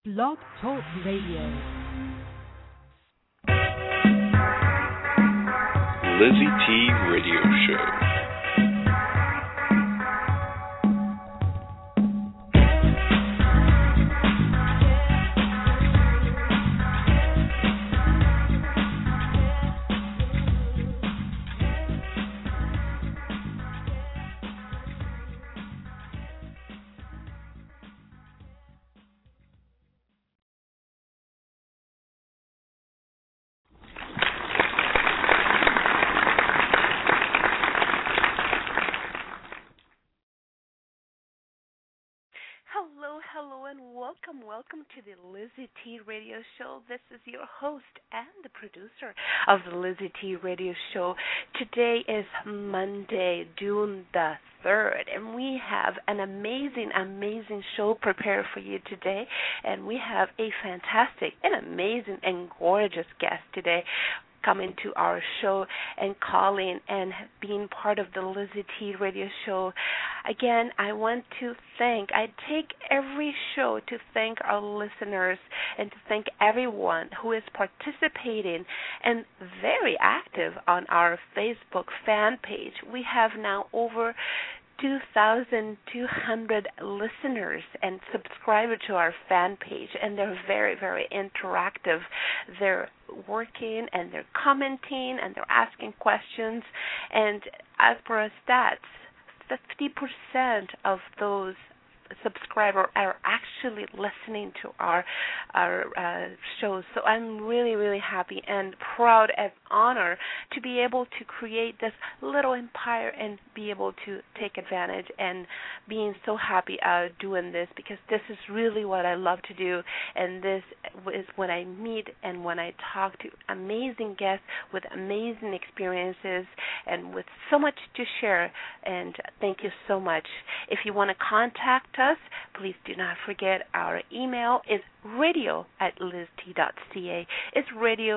Blog Talk Radio. Lizzie T Radio Show. Hello, and welcome to the Lizzie T Radio Show. This is your host and the producer of the Lizzie T Radio Show. Today is Monday, June the 3rd, and we have an amazing show prepared for you today, and we have a fantastic and amazing and gorgeous guest today coming to our show and calling and being part of the Lizzie T Radio Show. Again, I take every show to thank our listeners and to thank everyone who is participating and very active on our Facebook fan page. We have now over 2,200 listeners and subscribers to our fan page, and they're very interactive. They're working and they're commenting and they're asking questions, and as per our stats, 50% of those subscribers are actually listening to our shows. So I'm really happy and proud and honored to be able to create this little empire and be able to take advantage and being so happy doing this, because this is really what I love to do, and this is when I meet and when I talk to amazing guests with amazing experiences and with so much to share. And thank you so much. If you want to contact us, please do not forget our email is radio@lizzt.ca. It's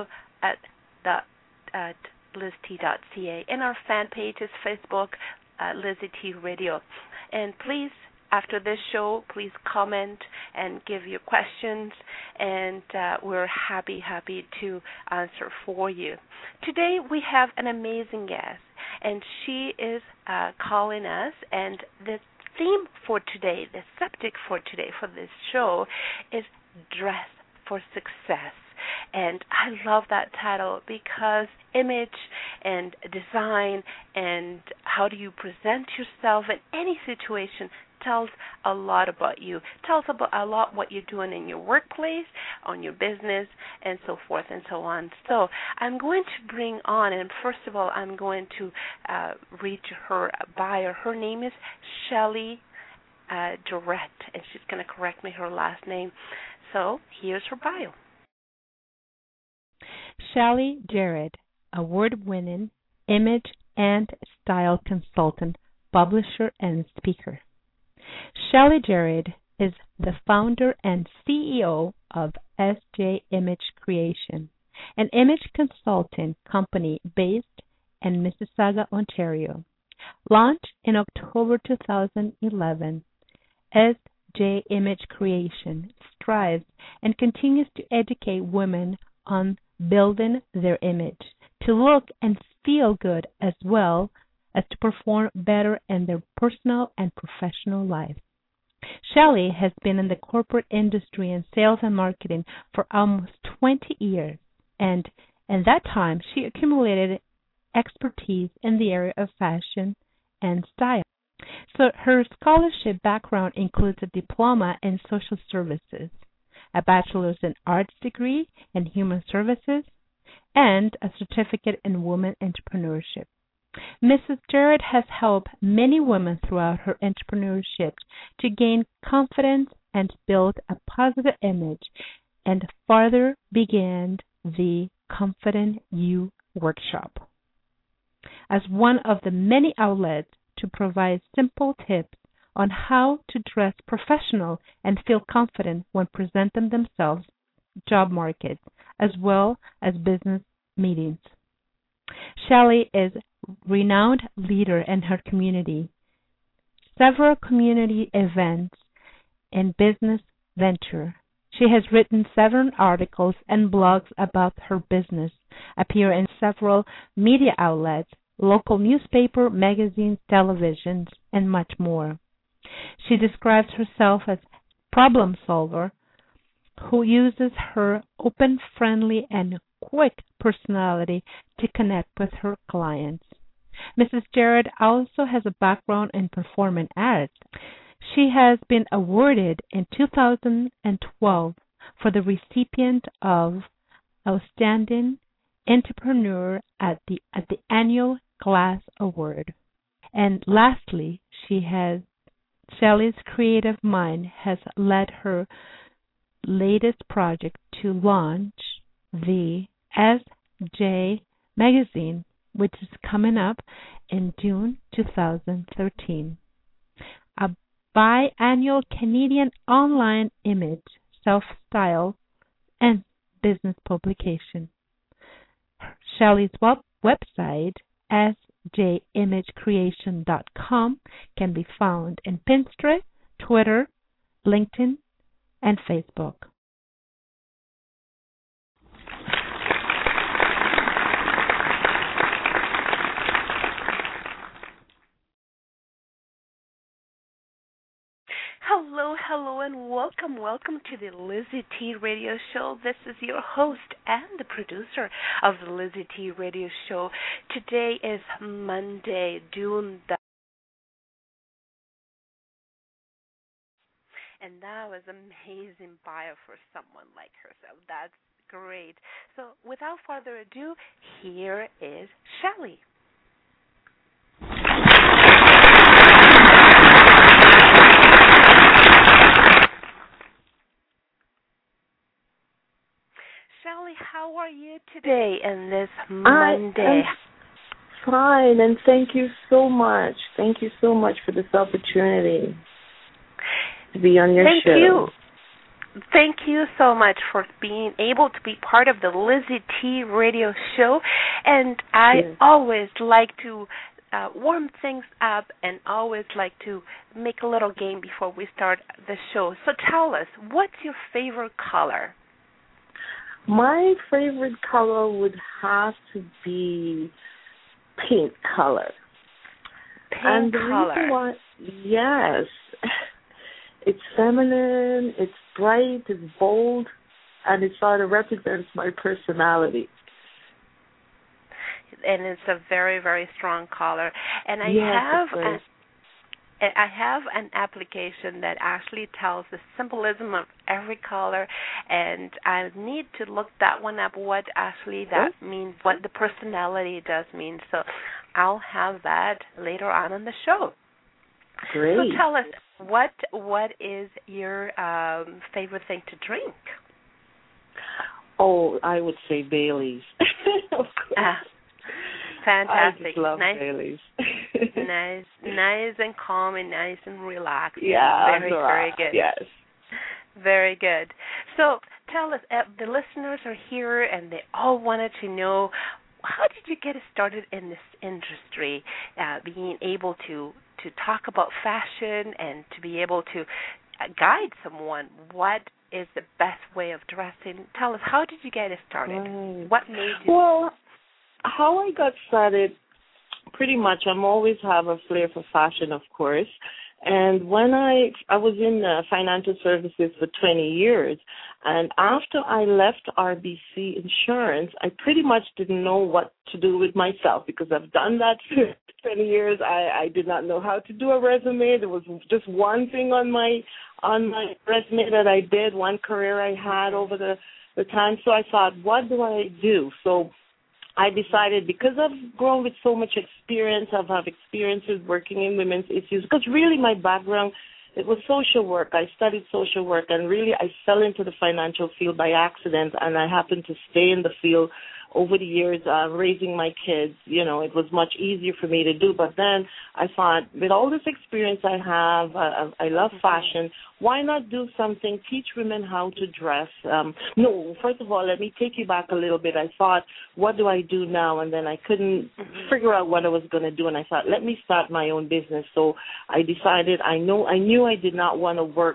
radio@lizzt.ca. And our fan page is Facebook, Lizzie T Radio. And please, after this show, please comment and give your questions, and we're happy to answer for you. Today we have an amazing guest, and she is calling us, and the theme for today, the subject for today for this show is Dress for Success. And I love that title because image and design and how do you present yourself in any situation tells a lot about you, tells about a lot what you're doing in your workplace, on your business, and so forth and so on. So I'm going to bring on, and first of all, I'm going to read her bio. Her name is Shelly Jarrett, and she's going to correct me her last name. So here's her bio. Shelly Jarrett, award-winning image and style consultant, publisher, and speaker. Shelly Jarrett is the founder and CEO of SJ Image Creation, an image consulting company based in Mississauga, Ontario. Launched in October 2011, SJ Image Creation strives and continues to educate women on building their image, to look and feel good, as well as to perform better in their personal and professional life. Shelly has been in the corporate industry in sales and marketing for almost 20 years, and in that time she accumulated expertise in the area of fashion and style. So her scholarship background includes a diploma in social services, a bachelor's in arts degree in human services, and a certificate in women entrepreneurship. Mrs. Jarrett has helped many women throughout her entrepreneurship to gain confidence and build a positive image, and further began the Confident You workshop as one of the many outlets to provide simple tips on how to dress professional and feel confident when presenting themselves job market as well as business meetings. Shelly is a renowned leader in her community. Several community events and business venture She has written several articles and blogs about her business, appear in several media outlets, local newspaper, magazines, televisions, and much more. She describes herself as problem solver who uses her open, friendly, and quick personality to connect with her clients. Mrs. Jarrett also has a background in performing arts. She has been awarded in 2012 for the recipient of Outstanding Entrepreneur at the annual Glass Award. And lastly, Shelley's creative mind has led her latest project to launch the SJ magazine, which is coming up in June 2013. A biannual Canadian online image, self-style, and business publication. Shelley's website, sjimagecreation.com, can be found in Pinterest, Twitter, LinkedIn, and Facebook. Hello, and welcome to the Lizzie T Radio Show. This is your host and the producer of the Lizzie T Radio Show. Today is Monday, June the... And that was amazing bio for someone like herself. That's great. So without further ado, here is Shelley. Shelley, how are you today and this Monday? I am fine, and thank you so much. Thank you so much for this opportunity to be on your show. Thank you so much for being able to be part of the Lizzie T Radio Show. And I always like to warm things up and always like to make a little game before we start the show. So tell us, what's your favorite color? My favorite color would have to be pink color. Pink color. Reason why, yes. It's feminine, it's bright, it's bold, and it sort of represents my personality. And it's a very, very strong color. And I have an application that actually tells the symbolism of every color, and I need to look that one up, what actually that means, what the personality does mean. So I'll have that later on in the show. Great. So tell us, what is your favorite thing to drink? Oh, I would say Bailey's. Of course. Fantastic. I just love Bailey's. nice and calm and nice and relaxed. Yeah, very good. Yes. Very good. So tell us, the listeners are here and they all wanted to know, how did you get started in this industry, being able to talk about fashion and to be able to guide someone what is the best way of dressing? Tell us, how did you get started? Right. What made you... Well, how I got started, pretty much, I'm always have a flair for fashion, of course. And when I was in financial services for 20 years, and after I left RBC Insurance, I pretty much didn't know what to do with myself because I've done that for 20 years. I did not know how to do a resume. There was just one thing on my resume that I did, one career I had over the time. So I thought, what do I do? So I decided, because I've grown with so much experience, I've had experiences working in women's issues, because really my background, it was social work. I studied social work, and really I fell into the financial field by accident, and I happened to stay in the field over the years, raising my kids. You know, it was much easier for me to do. But then I thought, with all this experience I have, I love fashion, why not do something, teach women how to dress? No, first of all, let me take you back a little bit. I thought, what do I do now? And then I couldn't figure out what I was going to do, and I thought, let me start my own business. So I decided, I knew I did not want to work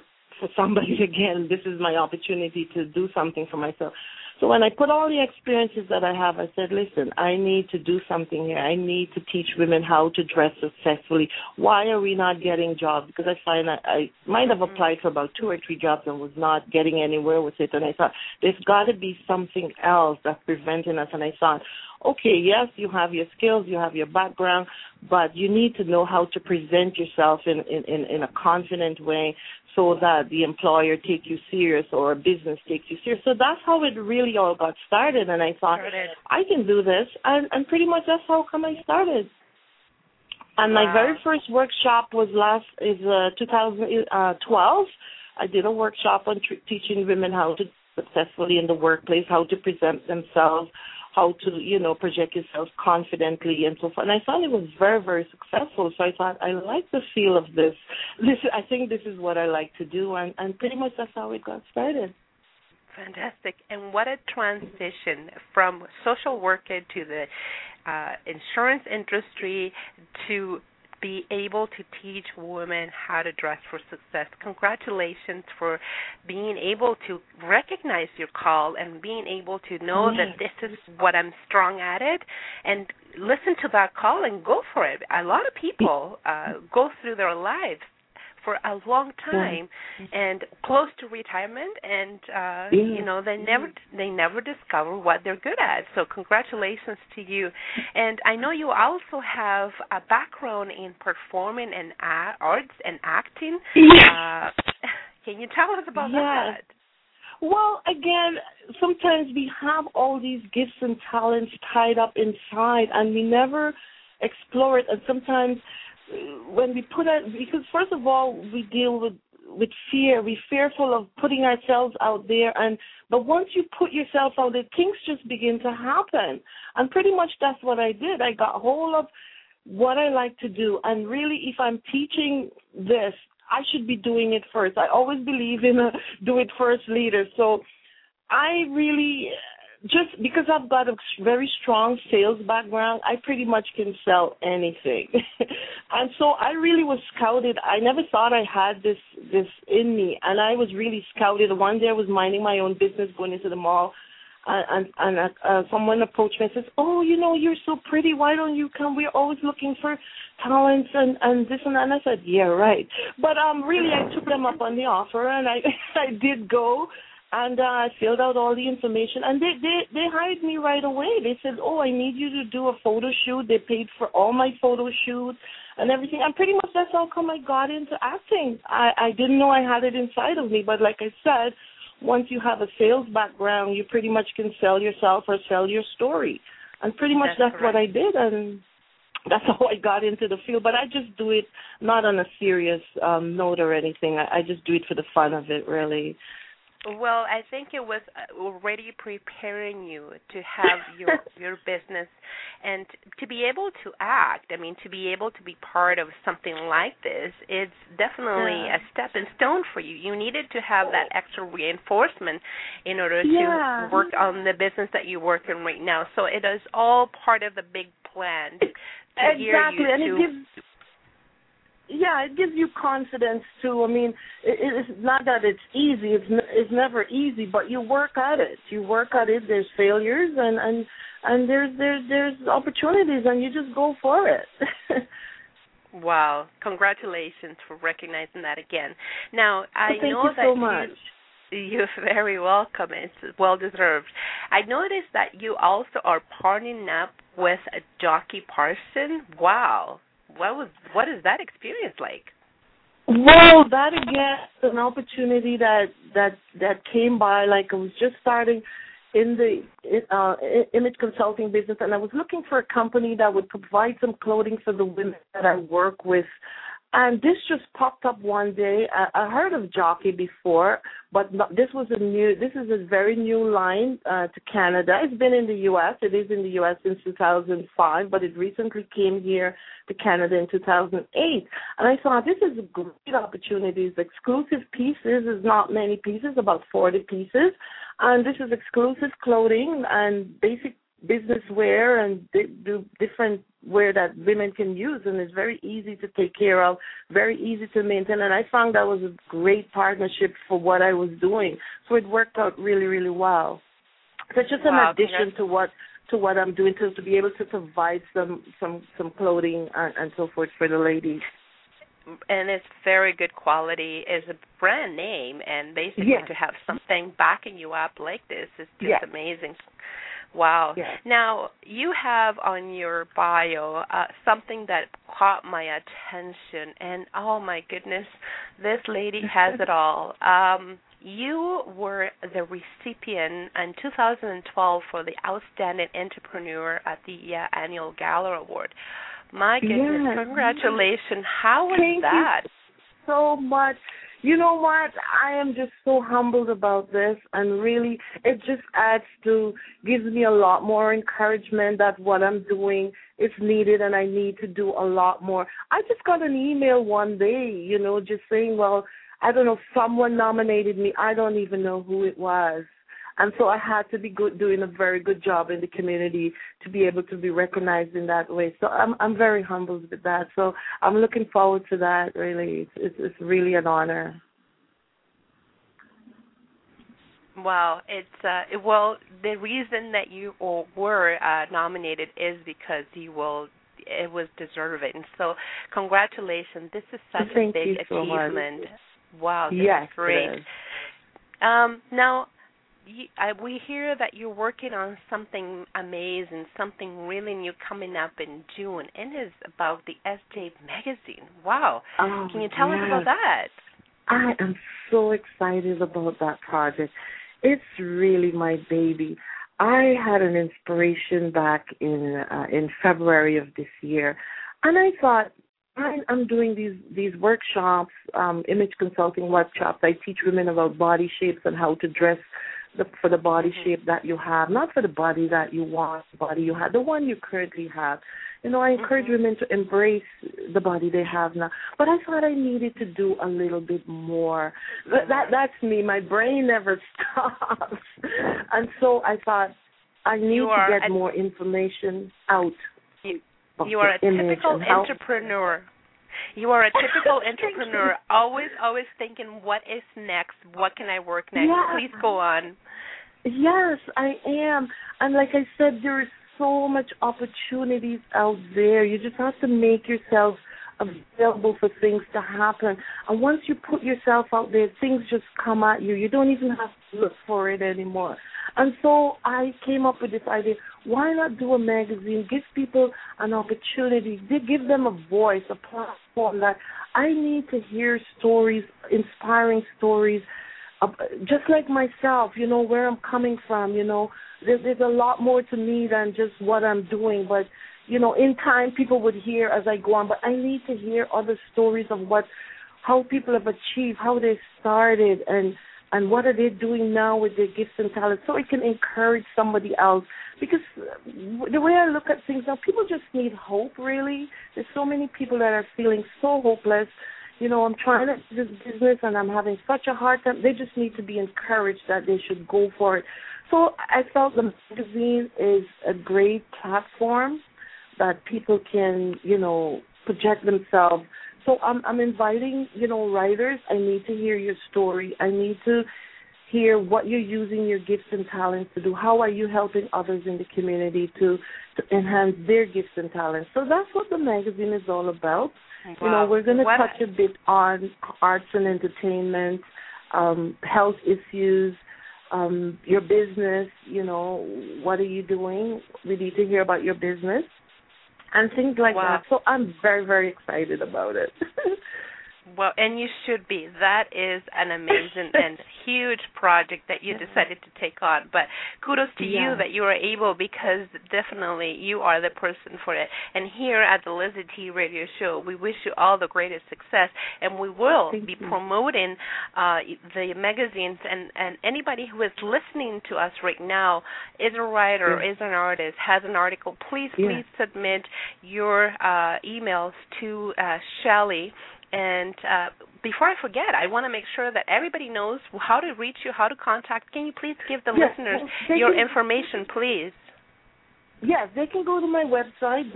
for somebody again. This is my opportunity to do something for myself. So when I put all the experiences that I have, I said, listen, I need to do something here. I need to teach women how to dress successfully. Why are we not getting jobs? Because I find that I might have applied for about 2 or 3 jobs and was not getting anywhere with it. And I thought, there's got to be something else that's preventing us. And I thought, okay, yes, you have your skills, you have your background, but you need to know how to present yourself in a confident way so that the employer take you serious or a business takes you serious. So that's how it really all got started. And I thought, I can do this. And pretty much that's how come I started. And my very first workshop was 2012. I did a workshop on teaching women how to successfully in the workplace, how to present themselves, how to, project yourself confidently and so forth. And I thought it was very, very successful. So I thought, I like the feel of this. I think this is what I like to do. And pretty much that's how it got started. Fantastic. And what a transition from social worker to the insurance industry to be able to teach women how to dress for success. Congratulations for being able to recognize your call and being able to know that this is what I'm strong at it, and listen to that call and go for it. A lot of people go through their lives for a long time and close to retirement, and they never discover what they're good at. So congratulations to you. And I know you also have a background in performing and arts and acting. Can you tell us about that? Well, again, sometimes we have all these gifts and talents tied up inside, and we never explore it. And sometimes when we put it, because first of all, we deal with fear. We're fearful of putting ourselves out there, but once you put yourself out there, things just begin to happen. And pretty much that's what I did. I got hold of what I like to do, and really, if I'm teaching this, I should be doing it first. I always believe in a do-it-first leader. So I really, just because I've got a very strong sales background, I pretty much can sell anything. And so I really was scouted. I never thought I had this in me, and I was really scouted. One day I was minding my own business, going into the mall, and someone approached me and says, "Oh, you're so pretty. Why don't you come? We're always looking for talents and this and that." And I said, "Yeah, right." But really, I took them up on the offer, and I did go. And I filled out all the information, and they hired me right away. They said, "Oh, I need you to do a photo shoot." They paid for all my photo shoots and everything. And pretty much that's how come I got into acting. I didn't know I had it inside of me, but like I said, once you have a sales background, you pretty much can sell yourself or sell your story. And pretty much that's what I did, and that's how I got into the field. But I just do it not on a serious note or anything. I just do it for the fun of it, really. Well, I think it was already preparing you to have your business and to be able to act. I mean, to be able to be part of something like this, it's definitely a stepping stone for you. You needed to have that extra reinforcement in order to work on the business that you work in right now. So it is all part of the big plan to hear you and it gives you confidence too. I mean, it's not that it's easy. It's never easy, but you work at it. There's failures and there's opportunities, and you just go for it. Wow! Congratulations for recognizing that again. Now I Thank know you that so much. You're very welcome. It's well deserved. I noticed that you also are partnering up with Jockey Parson. Wow. What is that experience like? Well, that again is an opportunity that came by. Like I was just starting in the image consulting business, and I was looking for a company that would provide some clothing for the women that I work with. And this just popped up one day. I heard of Jockey before, but this is a very new line to Canada. It's been in the U.S. It is in the U.S. since 2005, but it recently came here to Canada in 2008. And I thought, this is a great opportunity. It's exclusive pieces. It's not many pieces, about 40 pieces. And this is exclusive clothing and business wear and do different wear that women can use, and it's very easy to take care of, very easy to maintain. And I found that was a great partnership for what I was doing. So it worked out really, really well. So it's just an addition to what I'm doing to be able to provide some clothing and so forth for the ladies. And it's very good quality. It's a brand name, and basically to have something backing you up like this is just amazing. Wow. Yes. Now, you have on your bio something that caught my attention, and oh my goodness, this lady has it all. You were the recipient in 2012 for the Outstanding Entrepreneur at the Annual Gala Award. My goodness, congratulations. How was that? Thank you so much. You know what? I am just so humbled about this, and really it just gives me a lot more encouragement that what I'm doing is needed and I need to do a lot more. I just got an email one day, just saying, well, I don't know, someone nominated me. I don't even know who it was. And so I had to be doing a very good job in the community to be able to be recognized in that way. So I'm very humbled with that. So I'm looking forward to that. Really, it's really an honor. Wow, it's well, the reason that you were nominated is because it was deserving. So congratulations. This is such a big achievement. Wow, this is great. Now, we hear that you're working on something amazing, something really new coming up in June, and it's about the SJ magazine. Wow. Can you tell us about that? I am so excited about that project. It's really my baby. I had an inspiration back in February of this year, and I thought, I'm doing these workshops, image consulting workshops. I teach women about body shapes and how to dress for the body shape that you have, not for the body that you want, the body you have, the one you currently have. I encourage women to embrace the body they have now. But I thought I needed to do a little bit more. That's me. My brain never stops. And so I thought I need to get more information out. You are a typical entrepreneur. You are a typical entrepreneur, always thinking, what is next? What can I work next? Yes. Please go on. Yes, I am. And like I said, there is so much opportunities out there. You just have to make yourself available for things to happen. And once you put yourself out there, things just come at you. You don't even have to look for it anymore. And so I came up with this idea, why not do a magazine, give people an opportunity, give them a voice, a platform that I need to hear stories, inspiring stories, just like myself, where I'm coming from, there's a lot more to me than just what I'm doing. But, in time people would hear as I go on, but I need to hear other stories of how people have achieved, how they started, and what are they doing now with their gifts and talents, so it can encourage somebody else. Because the way I look at things now, people just need hope, really. There's so many people that are feeling so hopeless. I'm trying to do this business and I'm having such a hard time. They just need to be encouraged that they should go for it. So I felt the magazine is a great platform that people can, project themselves. So I'm inviting, writers. I need to hear your story. I need to hear what you're using your gifts and talents to do. How are you helping others in the community to enhance their gifts and talents? So that's what the magazine is all about. Wow. We're going to touch a bit on arts and entertainment, health issues, your business, what are you doing? We need to hear about your business and things like that. So I'm very, very excited about it. Well, and you should be. That is an amazing and huge project that you decided to take on. But kudos to you that you are able, because definitely you are the person for it. And here at the Lizzie T Radio Show, we wish you all the greatest success, and we will be promoting the magazines. And anybody who is listening to us right now is a writer, is an artist, has an article, please submit your emails to Shelly. And before I forget, I want to make sure that everybody knows how to reach you, how to contact. Can you please give the listeners your information, please? Yes, they can go to my website,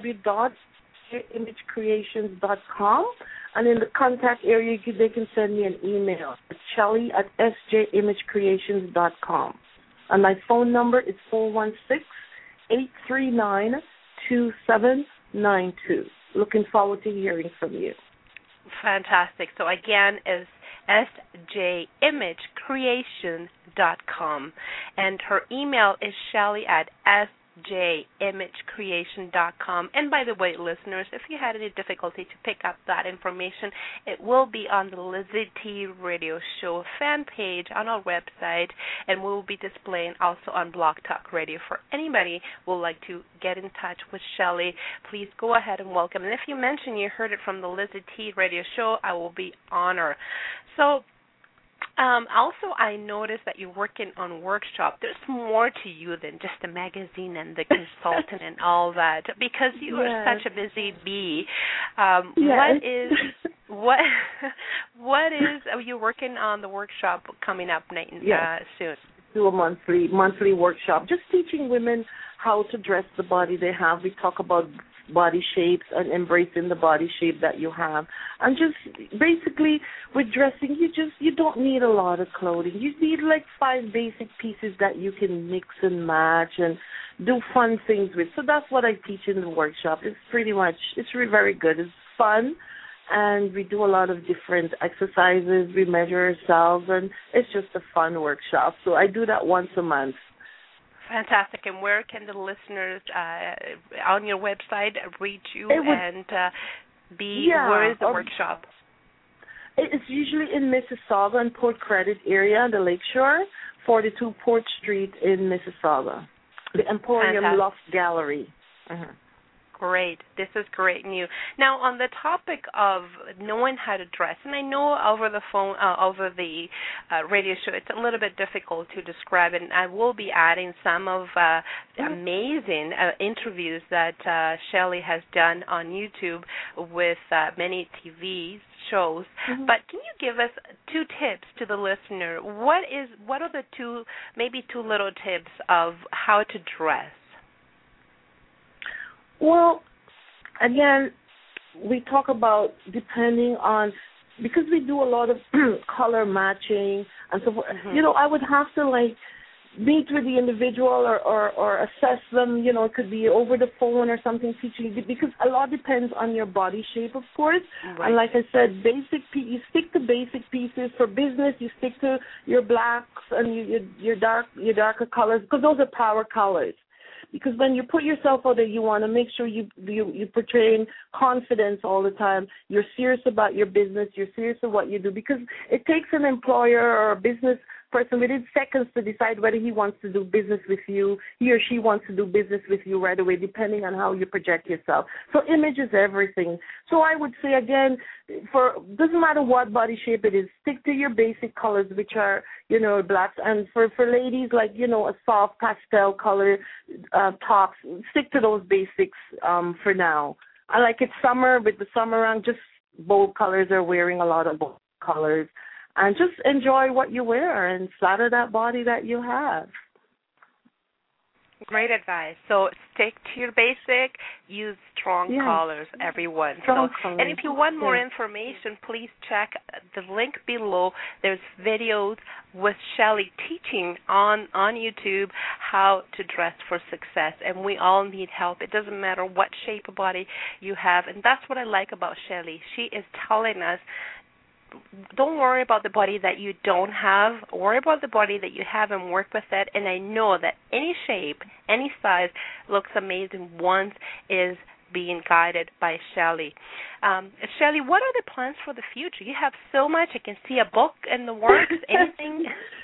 www.imagecreations.com, and in the contact area, they can send me an email. It's Shelly@sjimagecreations.com. And my phone number is 416-839-2792. Looking forward to hearing from you. Fantastic. So again, is sjimagecreation.com, and her email is Shelly@sjimagecreation.com. And by the way, listeners, if you had any difficulty to pick up that information, it will be on the Lizzie T Radio Show fan page on our website, and we will be displaying also on Blog Talk Radio. For anybody who would like to get in touch with Shelly, please go ahead and welcome. And if you mention you heard it from the Lizzie T Radio Show, I will be honored. So also, I noticed that you're working on workshop. There's more to you than just the magazine and the consultant and all that, because you are such a busy bee. What is are you working on the workshop coming up soon? Do a monthly workshop, just teaching women how to dress the body they have. We talk about body shapes and embracing the body shape that you have, and just basically with dressing, you don't need a lot of clothing. You need like 5 basic pieces that you can mix and match and do fun things with. So that's what I teach in the workshop. It's very good. It's fun, and we do a lot of different exercises. We measure ourselves, and it's just a fun workshop. So I do that once a month. Fantastic. And where can the listeners on your website reach you where is the workshop? It's usually in Mississauga and Port Credit area, the Lakeshore, 42 Port Street in Mississauga, the Emporium Loft Gallery. Uh-huh. Great. This is great news. Now, on the topic of knowing how to dress, and I know over the phone, over the radio show, it's a little bit difficult to describe, and I will be adding some of amazing interviews that Shelly has done on YouTube with many TV shows. Mm-hmm. But can you give us 2 tips to the listener? What are the two little tips of how to dress? Well, again, we talk about depending on, because we do a lot of color matching and so forth. Mm-hmm. I would have to meet with the individual or assess them. It could be over the phone or something, teaching, because a lot depends on your body shape, of course. Right. And like I said, you stick to basic pieces. For business, you stick to your blacks and your darker colors, because those are power colors. Because when you put yourself out there, you want to make sure you portray confidence all the time. You're serious about your business. You're serious about what you do. Because it takes an employer or a business person within seconds to decide whether he wants to do business with you, he or she wants to do business with you right away, depending on how you project yourself. So image is everything. So I would say, again, doesn't matter what body shape it is, stick to your basic colors, which are, blacks. And for ladies, a soft pastel color tops, stick to those basics for now. I like it summer, with the summer around, just bold colors are wearing a lot of bold colors. And just enjoy what you wear and flatter that body that you have. Great advice. So stick to your basic, use strong colors, everyone. Strong colors. And if you want more information, please check the link below. There's videos with Shelly teaching on YouTube how to dress for success. And we all need help. It doesn't matter what shape of body you have. And that's what I like about Shelly. She is telling us, don't worry about the body that you don't have. Worry about the body that you have and work with it. And I know that any shape, any size looks amazing once is being guided by Shelly. Shelly, what are the plans for the future? You have so much. I can see a book in the works. Anything?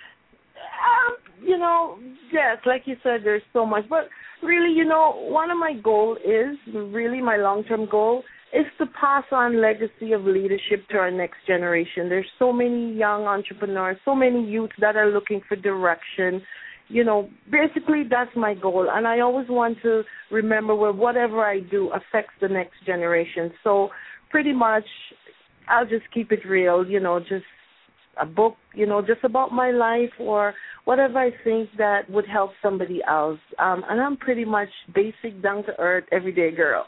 Yes, like you said, there's so much. But really, one of my goals is, really my long-term goal, is to pass on legacy of leadership to our next generation. There's so many young entrepreneurs, so many youth that are looking for direction. Basically that's my goal. And I always want to remember whatever I do affects the next generation. So pretty much I'll just keep it real, a book, just about my life or whatever I think that would help somebody else. And I'm pretty much basic, down to earth, everyday girl.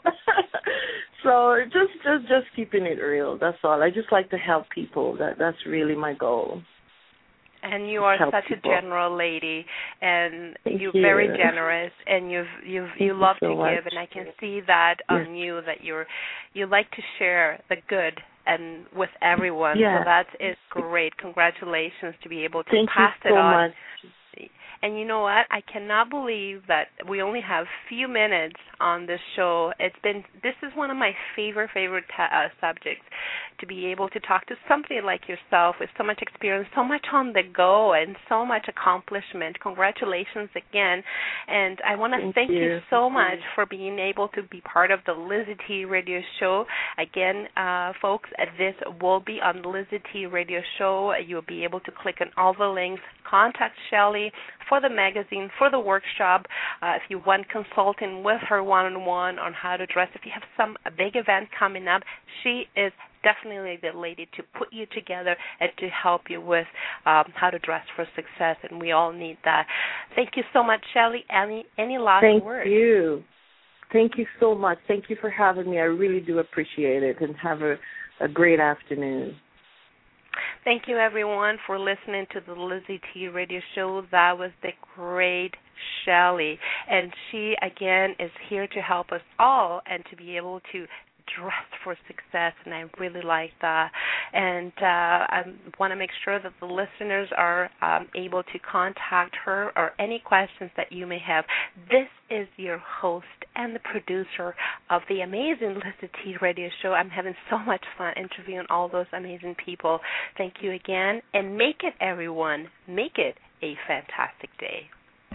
So just keeping it real. That's all. I just like to help people. That's really my goal. And you are such people. a general lady, and you're you. very generous, and you love to give, and I can see that on you that you like to share the good and with everyone. Yeah. So that is great. Congratulations to be able to Thank pass you it so on. Much. And you know what? I cannot believe that we only have few minutes on this show. This is one of my favorite subjects, to be able to talk to somebody like yourself with so much experience, so much on the go, and so much accomplishment. Congratulations again. And I want to thank you so much for being able to be part of the Lizzie T Radio Show. Again, folks, this will be on the Lizzie T Radio Show. You'll be able to click on all the links. Contact Shelly for the magazine, for the workshop. If you want consulting with her one-on-one on how to dress, if you have a big event coming up, she is definitely the lady to put you together and to help you with how to dress for success, and we all need that. Thank you so much, Shelly. Any last words? Thank you. Thank you so much. Thank you for having me. I really do appreciate it, and have a great afternoon. Thank you, everyone, for listening to the Lizzie T Radio Show. That was the great Shelly. And she, again, is here to help us all and to be able to dress for success, and I really like that. And I want to make sure that the listeners are able to contact her or any questions that you may have. This is your host and the producer of the amazing Lizzie T Radio Show. I'm having so much fun interviewing all those amazing people. Thank you again, and make it, everyone, make it a fantastic day.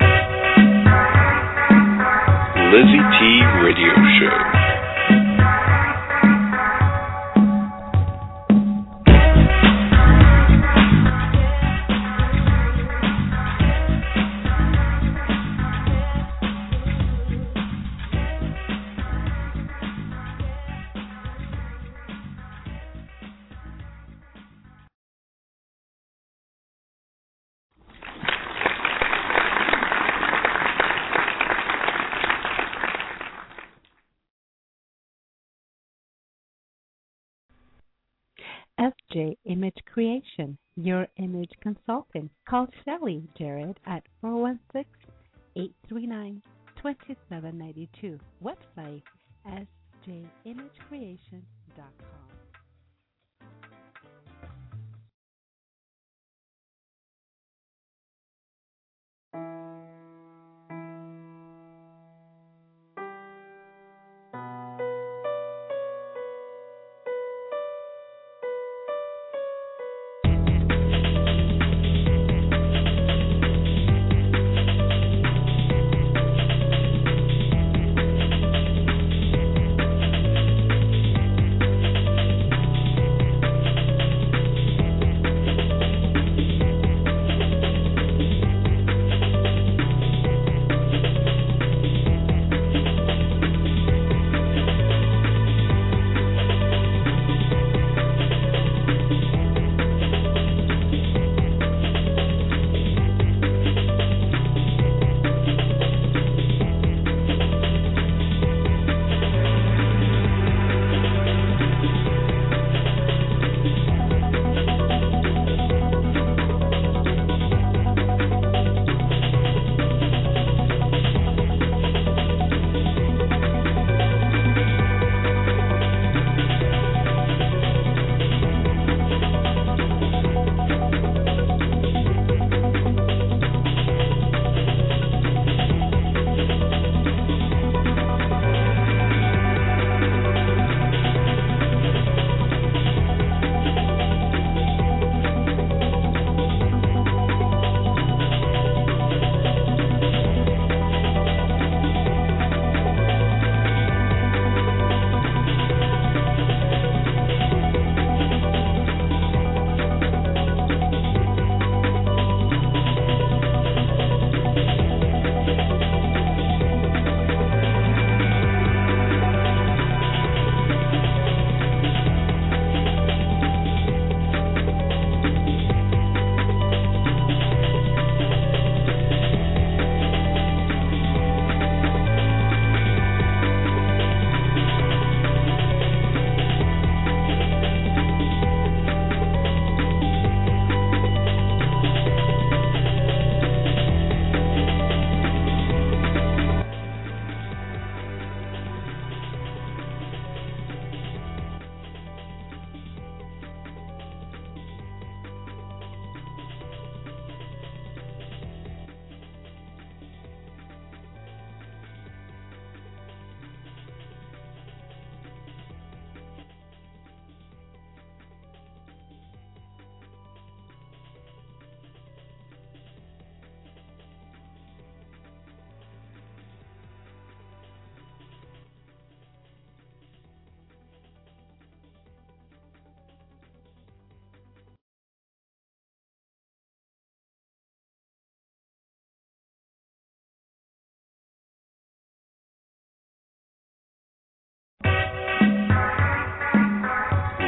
Lizzie T Radio Show. SJ Image Creation, your image consultant. Call Shelly Jarrett at 416-839-2792. Website sjimagecreation.com.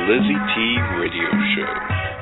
Lizzie T Radio Show.